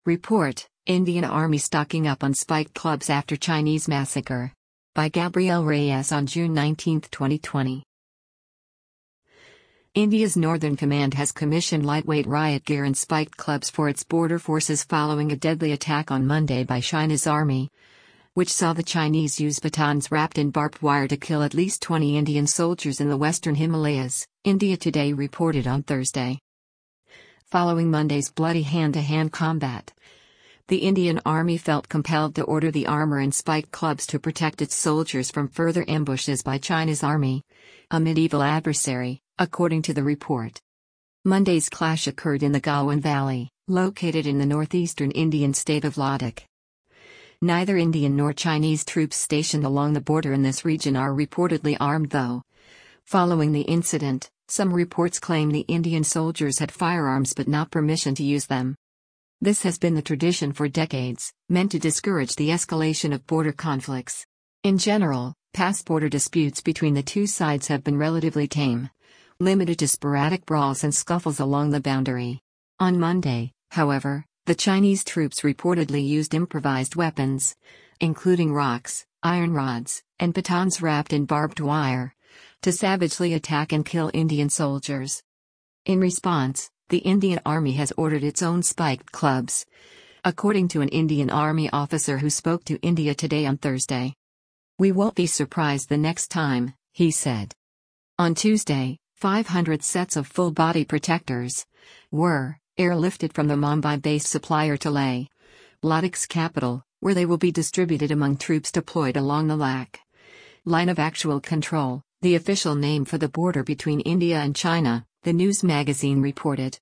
Report: Indian Army stocking up on spiked clubs after Chinese massacre. By Gabriel Reyes on June 19, 2020. India's Northern Command has commissioned lightweight riot gear and spiked clubs for its border forces following a deadly attack on Monday by China's army, which saw the Chinese use batons wrapped in barbed wire to kill at least 20 Indian soldiers in the western Himalayas, India Today reported on Thursday. Following Monday's bloody hand-to-hand combat, the Indian Army felt compelled to order the armor and spiked clubs to protect its soldiers from further ambushes by China's army, a medieval adversary, according to the report. Monday's clash occurred in the Galwan Valley, located in the northeastern Indian state of Ladakh. Neither Indian nor Chinese troops stationed along the border in this region are reportedly armed, though. Following the incident, some reports claim the Indian soldiers had firearms but not permission to use them. This has been the tradition for decades, meant to discourage the escalation of border conflicts. In general, past border disputes between the two sides have been relatively tame, limited to sporadic brawls and scuffles along the boundary. On Monday, however, the Chinese troops reportedly used improvised weapons, including rocks, iron rods, and batons wrapped in barbed wire, to savagely attack and kill Indian soldiers. In response, the Indian Army has ordered its own spiked clubs, according to an Indian Army officer who spoke to India Today on Thursday. "We won't be surprised the next time," he said. On Tuesday, 500 sets of full-body protectors were airlifted from the Mumbai-based supplier to Leh, Ladakh's capital, where they will be distributed among troops deployed along the LAC line of actual control, the official name for the border between India and China, the news magazine reported.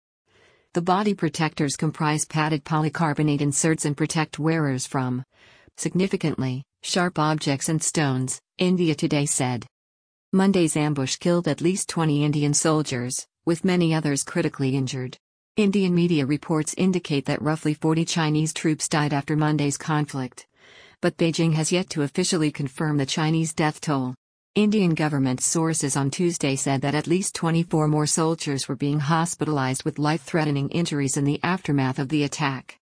The body protectors comprise padded polycarbonate inserts and protect wearers from, significantly, sharp objects and stones, India Today said. Monday's ambush killed at least 20 Indian soldiers, with many others critically injured. Indian media reports indicate that roughly 40 Chinese troops died after Monday's conflict, but Beijing has yet to officially confirm the Chinese death toll. Indian government sources on Tuesday said that at least 24 more soldiers were being hospitalized with life-threatening injuries in the aftermath of the attack.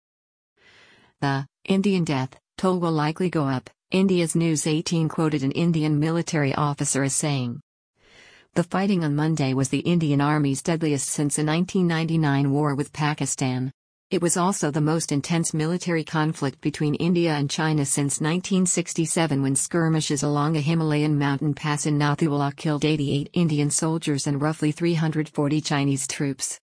The Indian death toll will likely go up, India's News 18 quoted an Indian military officer as saying. The fighting on Monday was the Indian Army's deadliest since the 1999 war with Pakistan. It was also the most intense military conflict between India and China since 1967, when skirmishes along a Himalayan mountain pass in Nathuala killed 88 Indian soldiers and roughly 340 Chinese troops.